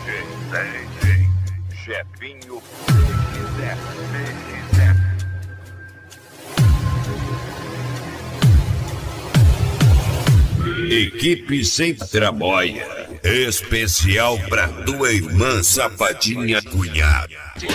DJ Chefinho CXS. Equipe sem tramóia, especial pra tua irmã safadinha cunhada.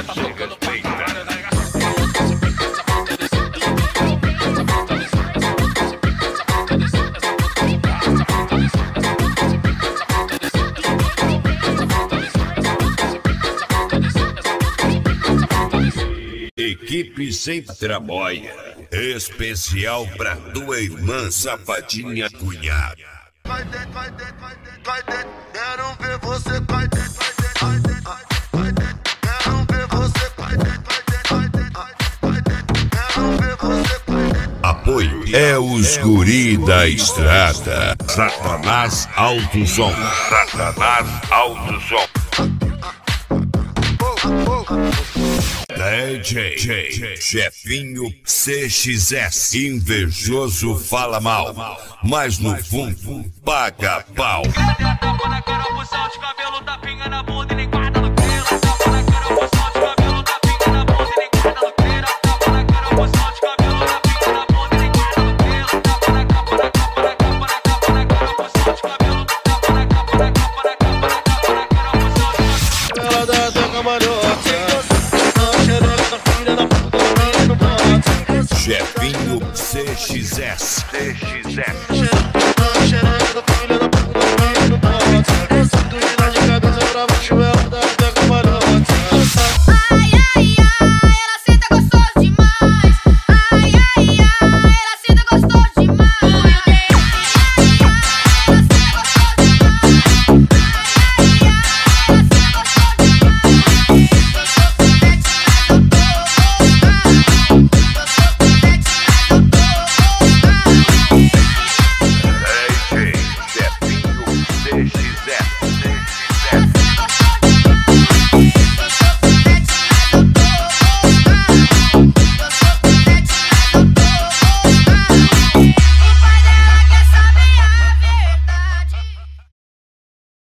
Equipe sem tramóia, especial pra tua irmã safadinha cunhada. Vai dentro, vai dentro, vai dentro, vai dentro. Quero ver você, vai dentro, vai dentro, vai dentro. Quero ver você, vai dentro, vai dentro, vai dentro. Quero ver você, vai dentro. Apoio é os guri da estrada. Satanás Alto Som. Satanás Alto Som. DJ Chefinho CXS. Invejoso fala mal, mas no fundo paga pau. Tapa na cara, puxão de cabelo, tapinha na bunda e nem guarda no pelo. Tapa na cara, puxão de cabelo, tapinha na bunda e nem guarda no pelo. Tapa na cara, puxão de cabelo, tapinha na bunda e nem guarda no pelo. Tapa na capa, na capa, na capa, na capa, na cara, puxão de cabelo. Tapa na capa, na capa, na capa, na capa, na cara, puxão de cabelo. Ela dá até camarota. Chefinho CXS. Cheiro